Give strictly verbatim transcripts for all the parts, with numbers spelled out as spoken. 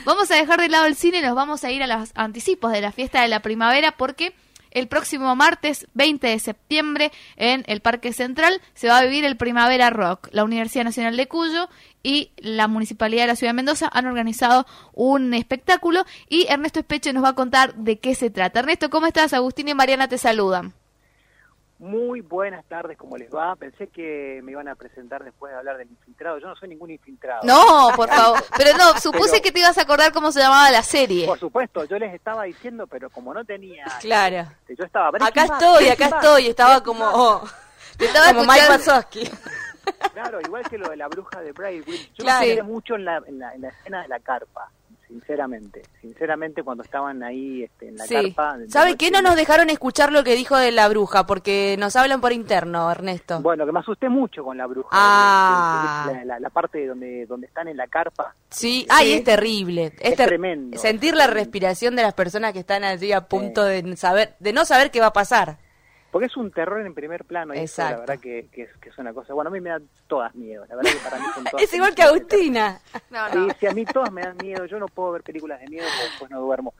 Vamos a dejar de lado el cine y nos vamos a ir a los anticipos de la fiesta de la primavera porque el próximo martes veinte de septiembre en el Parque Central se va a vivir el Primavera Rock. La Universidad Nacional de Cuyo y la Municipalidad de la Ciudad de Mendoza han organizado un espectáculo y Ernesto Espeche nos va a contar de qué se trata. Ernesto, ¿cómo estás? Agustín y Mariana te saludan. Muy buenas tardes, ¿cómo les va? Pensé que me iban a presentar después de hablar del infiltrado. Yo no soy ningún infiltrado. No, por favor. Pero no, supuse pero, que te ibas a acordar cómo se llamaba la serie. Por supuesto, yo les estaba diciendo, pero como no tenía... Claro. Este, yo estaba... Acá estoy, acá estoy. Estaba como... Oh, te estaba como Mike Wazowski. Claro, igual que lo de la bruja de Braidwood. Yo claro. me quedé mucho en la, en, la, en la escena de la carpa. Sinceramente, sinceramente cuando estaban ahí este, en la sí. carpa... ¿Sabe qué? No nos dejaron escuchar lo que dijo de la bruja, porque nos hablan por interno, Ernesto. Bueno, que me asusté mucho con la bruja. Ah. La, la, la parte donde donde están en la carpa. Sí, ay, sí. es terrible. Es, es ter tremendo. Sentir la respiración de las personas que están allí a punto sí. de saber, de no saber qué va a pasar. Porque es un terror en primer plano. Y exacto. Eso, la verdad que, que, es, que es una cosa... Bueno, a mí me dan todas miedo. La verdad que para mí son todas... Es igual que Agustina. No, no. Sí, sí, a mí todas me dan miedo. Yo no puedo ver películas de miedo porque después no duermo.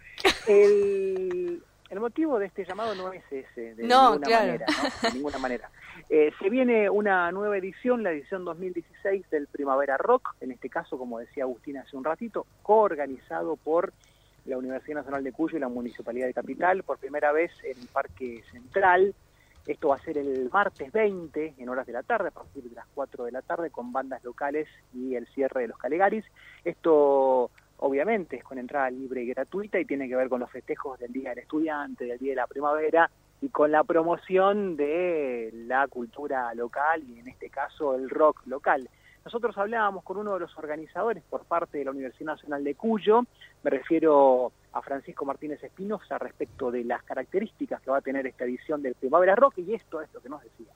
El, el motivo de este llamado no es ese, de no, ninguna claro. manera. ¿no? De ninguna manera. Eh, se viene una nueva edición, la edición dos mil dieciséis del Primavera Rock. En este caso, como decía Agustina hace un ratito, coorganizado por la Universidad Nacional de Cuyo y la Municipalidad de Capital, por primera vez en el Parque Central. Esto va a ser el martes veinte, en horas de la tarde, a partir de las cuatro de la tarde, con bandas locales y el cierre de los Calegaris. Esto, obviamente, es con entrada libre y gratuita y tiene que ver con los festejos del Día del Estudiante, del Día de la Primavera y con la promoción de la cultura local y, en este caso, el rock local. Nosotros hablábamos con uno de los organizadores por parte de la Universidad Nacional de Cuyo, me refiero a Francisco Martínez Espinosa, respecto de las características que va a tener esta edición del Primavera Rock, y esto es lo que nos decía.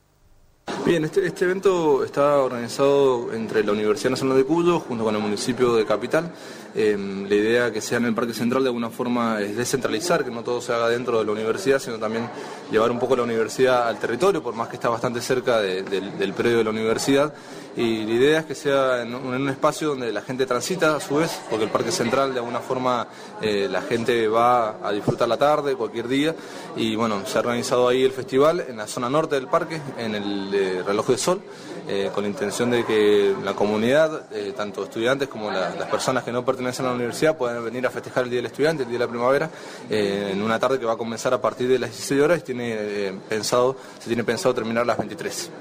Bien, este, este evento está organizado entre la Universidad Nacional de Cuyo junto con el municipio de Capital. Eh, la idea que sea en el Parque Central de alguna forma es descentralizar, que no todo se haga dentro de la universidad, sino también llevar un poco la universidad al territorio, por más que está bastante cerca de, de, del predio de la universidad. Y la idea es que sea en un, en un espacio donde la gente transita a su vez, porque el Parque Central de alguna forma eh, la gente va a disfrutar la tarde, cualquier día, y bueno, se ha organizado ahí el festival en la zona norte del parque, en el eh, Reloj de Sol, eh, con la intención de que la comunidad, eh, tanto estudiantes como la, las personas que no pertenecen a la universidad, puedan venir a festejar el Día del Estudiante, el Día de la Primavera, eh, en una tarde que va a comenzar a partir de las dieciséis horas y tiene, eh, pensado, se tiene pensado terminar a las veintitrés.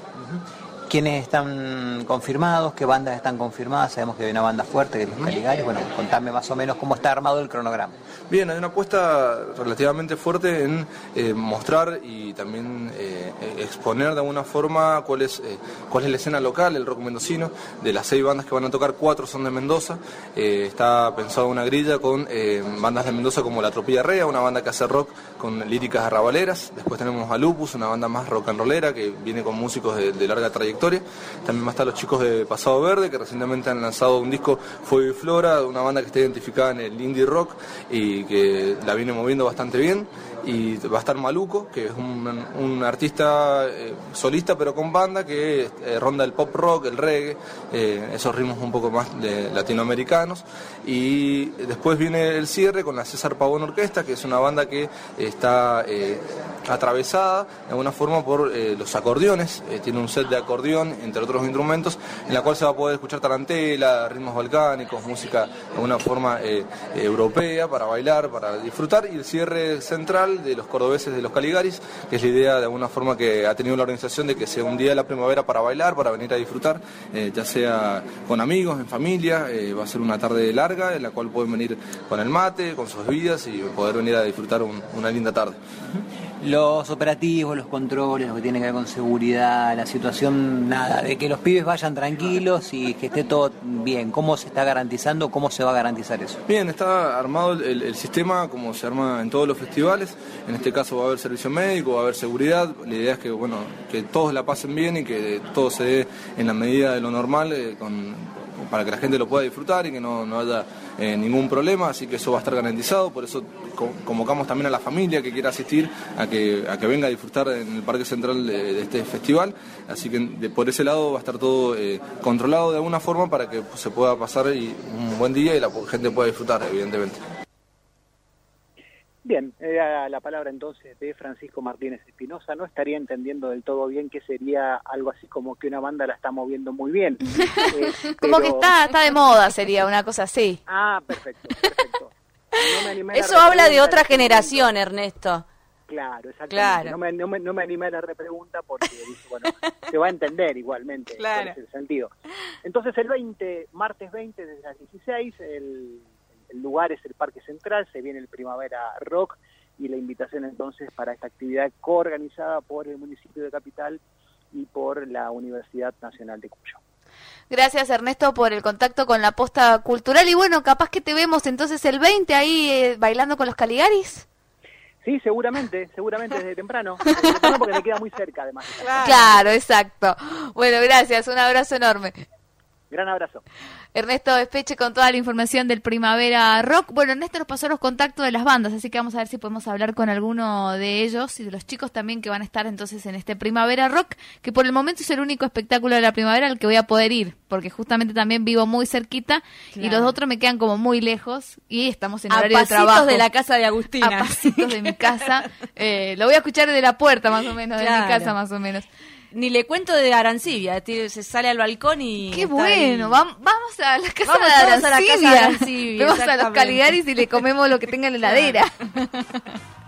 ¿Quiénes están confirmados? ¿Qué bandas están confirmadas? Sabemos que hay una banda fuerte, que es los Caligaris. Bueno, contame más o menos cómo está armado el cronograma. Bien, hay una apuesta relativamente fuerte en eh, mostrar y también eh, exponer de alguna forma cuál es, eh, cuál es la escena local, el rock mendocino. De las seis bandas que van a tocar, cuatro son de Mendoza. Eh, está pensada una grilla con eh, bandas de Mendoza como La Tropilla Rea, una banda que hace rock con líricas arrabaleras. Después tenemos a Lupus, una banda más rock and rollera que viene con músicos de, de larga trayectoria. También va a estar los chicos de Pasado Verde, que recientemente han lanzado un disco Fuego y Flora, una banda que está identificada en el indie rock y que la viene moviendo bastante bien. Y va a estar Maluco, que es un, un artista eh, solista pero con banda que eh, ronda el pop rock, el reggae, eh, esos ritmos un poco más de latinoamericanos. Y después viene el cierre con la César Pavón Orquesta, que es una banda que está eh, atravesada de alguna forma por eh, los acordeones, eh, tiene un set de acordeón entre otros instrumentos en la cual se va a poder escuchar tarantela, ritmos balcánicos, música de alguna forma eh, eh, europea para bailar, para disfrutar, y el cierre central de los cordobeses de los Caligaris, que es la idea de alguna forma que ha tenido la organización de que sea un día de la primavera para bailar, para venir a disfrutar, eh, ya sea con amigos, en familia. Eh, va a ser una tarde larga en la cual pueden venir con el mate, con sus bebidas y poder venir a disfrutar un, una linda tarde. Los operativos, los controles, lo que tiene que ver con seguridad, la situación, nada, de que los pibes vayan tranquilos y que esté todo bien. ¿Cómo se está garantizando? ¿Cómo se va a garantizar eso? Bien, está armado el, el sistema como se arma en todos los festivales. En este caso va a haber servicio médico, va a haber seguridad. La idea es que, bueno, que todos la pasen bien y que todo se dé en la medida de lo normal, eh, con, para que la gente lo pueda disfrutar y que no, no haya eh, ningún problema, así que eso va a estar garantizado. Por eso co- convocamos también a la familia que quiera asistir a que, a que venga a disfrutar en el Parque Central de, de este festival. Así que de, por ese lado va a estar todo eh, controlado de alguna forma para que pues, se pueda pasar y, un buen día y la gente pueda disfrutar, evidentemente. Bien, era la palabra entonces de Francisco Martínez Espinosa. No estaría entendiendo del todo bien qué sería algo así como que una banda la está moviendo muy bien. Eh, Como pero... que está, está de moda, sería una cosa así. Ah, perfecto, perfecto. No me animé a Eso habla de repreguntar otra en este generación, momento. Ernesto. Claro, exactamente. Claro. No, me, no, me, no me animé a la repregunta porque dije, bueno, se va a entender igualmente Claro. cuál es el sentido. Entonces el veinte, martes veinte desde las dieciséis, el, el lugar es el Parque Central, se viene el Primavera Rock y la invitación entonces para esta actividad coorganizada por el municipio de Capital y por la Universidad Nacional de Cuyo. Gracias, Ernesto, por el contacto con la posta cultural. Y bueno, capaz que te vemos entonces el veinte ahí eh, bailando con los Caligaris. Sí, seguramente, seguramente desde temprano, desde temprano porque me queda muy cerca además. Claro. Claro, exacto. Bueno, gracias, un abrazo enorme. Gran abrazo. Ernesto Espeche con toda la información del Primavera Rock. Bueno, Ernesto nos pasó los contactos de las bandas, así que vamos a ver si podemos hablar con alguno de ellos y de los chicos también que van a estar entonces en este Primavera Rock, que por el momento es el único espectáculo de la primavera al que voy a poder ir, porque justamente también vivo muy cerquita y Claro. los otros me quedan como muy lejos y estamos en A horario de pasitos trabajo. de la casa de Agustina. A pasitos de mi casa. Eh, lo voy a escuchar de la puerta más o menos, de Claro. mi casa más o menos. Ni le cuento de Arancibia, tío, se sale al balcón y... Qué está bueno, ahí. vam- vamos a la casa Vamos de todos a la casa de Arancibia. Arancibia, Vamos a los exactamente. Caligaris y le comemos lo que tenga en la heladera.